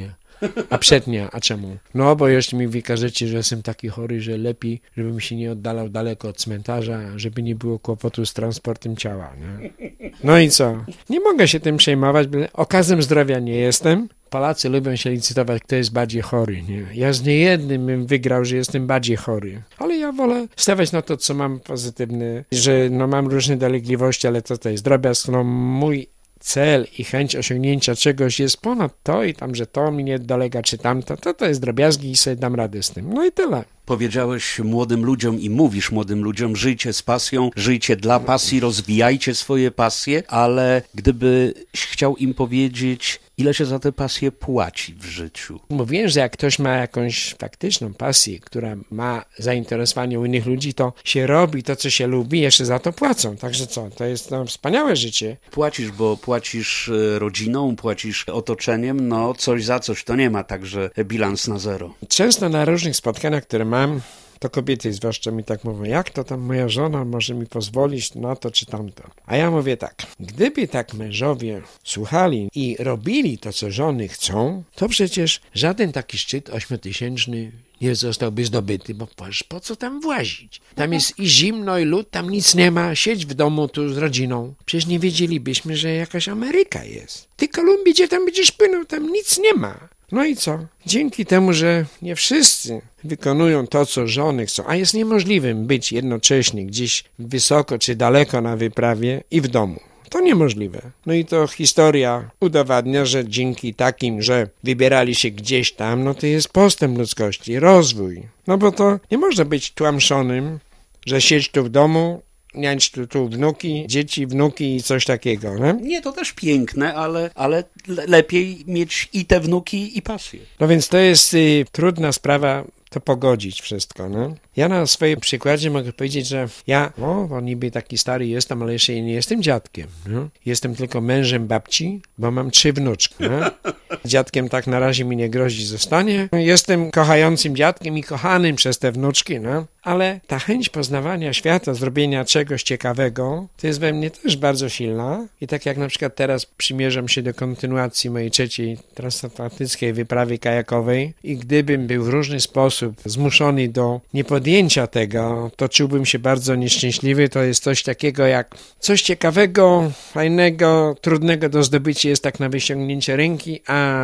A przednia, a czemu? No, bo jeśli mi wykażecie, że jestem taki chory, że lepiej, żebym się nie oddalał daleko od cmentarza, żeby nie było kłopotu z transportem ciała, nie? No i co? Nie mogę się tym przejmować, bo okazem zdrowia nie jestem. Polacy lubią się licytować, kto jest bardziej chory, nie? Ja z niejednym bym wygrał, że jestem bardziej chory. Ale ja wolę stawiać na to, co mam pozytywne, że no mam różne dolegliwości, ale to to jest drobiazg, no mój cel i chęć osiągnięcia czegoś jest ponad to i tam, że to mi nie dolega, czy tamto, to to jest drobiazgi i sobie dam radę z tym. No i tyle. Powiedziałeś młodym ludziom i mówisz młodym ludziom, żyjcie z pasją, żyjcie dla pasji, rozwijajcie swoje pasje, ale gdybyś chciał im powiedzieć, ile się za tę pasję płaci w życiu? Mówiłem, że jak ktoś ma jakąś faktyczną pasję, która ma zainteresowanie u innych ludzi, to się robi to, co się lubi, jeszcze za to płacą. Także co, to jest no, wspaniałe życie. Płacisz, bo płacisz rodziną, płacisz otoczeniem, no coś za coś, to nie ma także bilans na zero. Często na różnych spotkaniach, które mam, to kobiety zwłaszcza mi tak mówią, jak to tam moja żona może mi pozwolić na to czy tamto. A ja mówię tak, gdyby tak mężowie słuchali i robili to, co żony chcą, to przecież żaden taki szczyt ośmiotysięczny nie zostałby zdobyty, bo po co tam włazić? Tam jest i zimno, i lód, tam nic nie ma, siedź w domu tu z rodziną. Przecież nie wiedzielibyśmy, że jakaś Ameryka jest. Ty Kolumbii, gdzie tam będziesz płynął, tam nic nie ma. No i co? Dzięki temu, że nie wszyscy wykonują to, co żony chcą, a jest niemożliwym być jednocześnie gdzieś wysoko czy daleko na wyprawie i w domu. To niemożliwe. No i to historia udowadnia, że dzięki takim, że wybierali się gdzieś tam, no to jest postęp ludzkości, rozwój. No bo to nie można być tłamszonym, że siedź tu w domu, niańcz tu, tu wnuki, dzieci, wnuki i coś takiego, nie? Nie, to też piękne, ale, ale lepiej mieć i te wnuki, i pasję. No więc to jest y, trudna sprawa, to pogodzić wszystko, no. Ja na swoim przykładzie mogę powiedzieć, że ja, o, bo niby taki stary jestem, ale jeszcze nie jestem dziadkiem, no. Jestem tylko mężem babci, bo mam trzy wnuczki, no. Dziadkiem tak na razie mi nie grozi zostanie. Jestem kochającym dziadkiem i kochanym przez te wnuczki, no. Ale ta chęć poznawania świata, zrobienia czegoś ciekawego, to jest we mnie też bardzo silna. I tak jak na przykład teraz przymierzam się do kontynuacji mojej trzeciej transatlantyckiej wyprawy kajakowej i gdybym był w różny sposób zmuszony do niepodjęcia tego, to czułbym się bardzo nieszczęśliwy. To jest coś takiego jak coś ciekawego, fajnego, trudnego do zdobycia jest tak na wyciągnięcie ręki,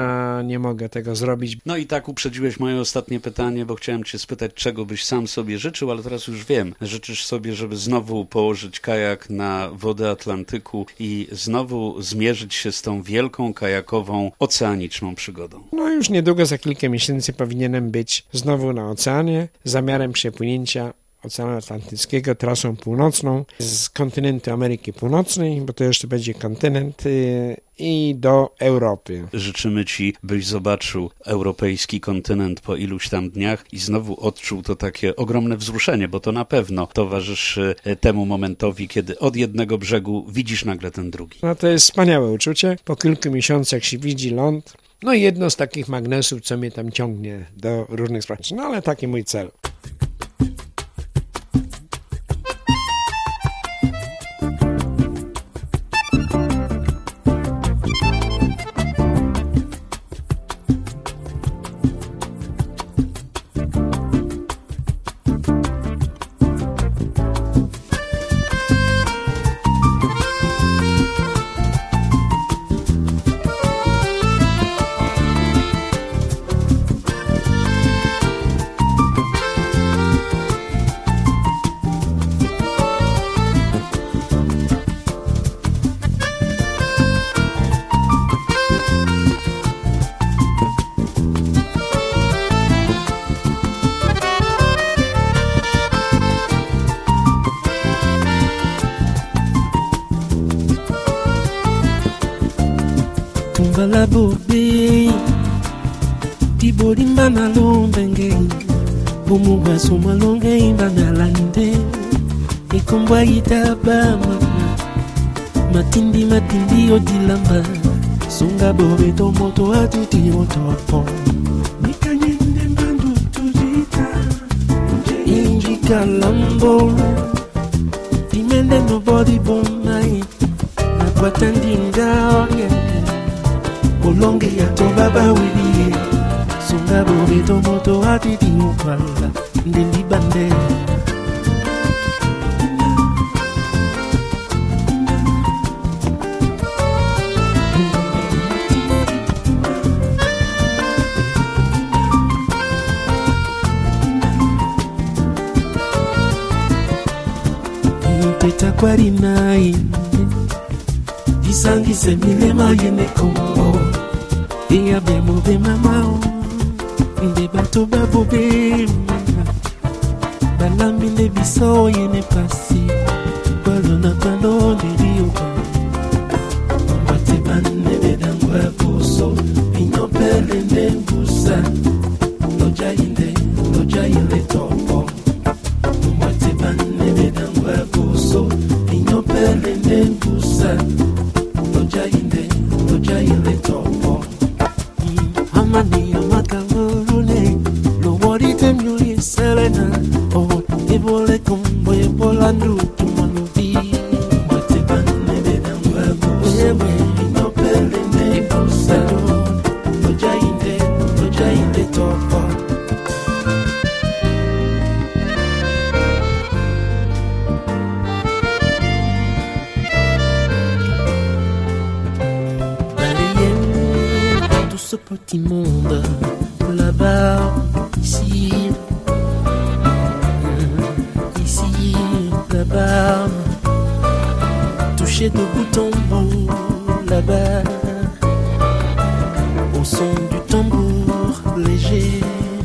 a nie mogę tego zrobić. No i tak uprzedziłeś moje ostatnie pytanie, bo chciałem cię spytać, czego byś sam sobie życzył, ale teraz już wiem. Życzysz sobie, żeby znowu położyć kajak na wodę Atlantyku i znowu zmierzyć się z tą wielką kajakową, oceaniczną przygodą. No już niedługo, za kilka miesięcy powinienem być znowu na oceanie z zamiarem przepłynięcia Oceanu Atlantyckiego trasą północną z kontynentu Ameryki Północnej, bo to jeszcze będzie kontynent, i do Europy. Życzymy ci, byś zobaczył europejski kontynent po iluś tam dniach i znowu odczuł to takie ogromne wzruszenie, bo to na pewno towarzyszy temu momentowi, kiedy od jednego brzegu widzisz nagle ten drugi. No to jest wspaniałe uczucie. Po kilku miesiącach się widzi ląd. No i jedno z takich magnesów, co mnie tam ciągnie do różnych spraw. No ale taki mój cel. Tumbala bobe Tibolimba na lombenge Bumuwa suma longe imba na lande Ikombwa itaba mama Matindi matindi odilamba Sunga bobe tomoto atuti otopo Nikanyende mbandu tuzita Injika lambo Timende nobody bomai Nakwatandinga oye Olonge ya to baba wili Sunga bobeto moto ati di ukwala Ndindi bande Peta kwari nai Disangi se milema yene kombo Iya bemo be mamao Nde bato babo be Balami nde biso yene pasi Balo na balo de rioka Mbate bane bedangwa poso Pino pele nde ngusa Loja inde, loja ile topo Mbate bane bedangwa poso Pino pele nde ngusa Loja inde, loja ile topo Amani amakalorune Lo wari temyuli selena Oh, ebole kumbo ebola ndutu manubi Mwate bane bedangwa boso Ino pele ne bosa Loja inde, loja inde topo Ce petit monde là-bas, ici, ici, là-bas, touché de bout en bout, là-bas, au son du tambour léger.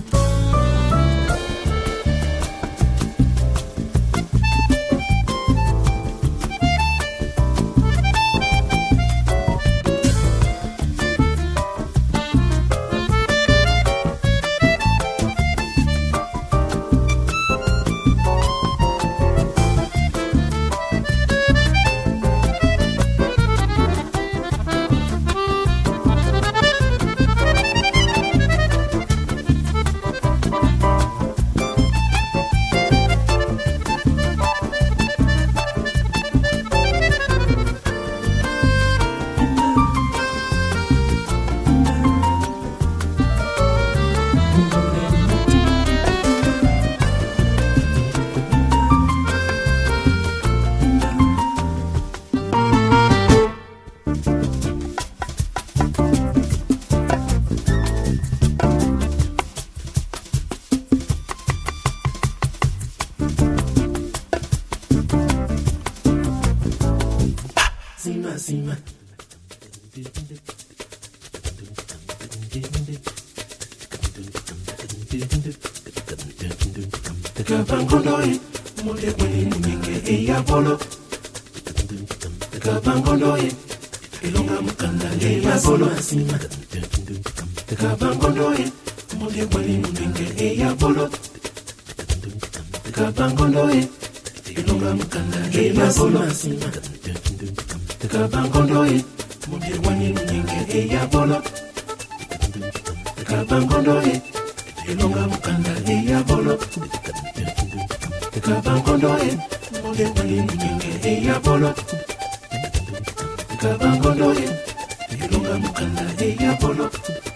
Zima. Kapangondoi, mode kweli mwenge eya bolo. Kapangondoi, ilonga mkanda eya bolo asima. Kapangondoi, mode kweli mwenge eya bolo. Kapangondoi, ilonga mkanda eya bolo asima. Kapangondoi, mode kweli mwenge eya bolo. Kapangondoi, ilonga mkanda eya bolo. Kapangondoi, mode kweli mwenge eya bolo. Kapangondoi, ilonga mkanda eya bolo.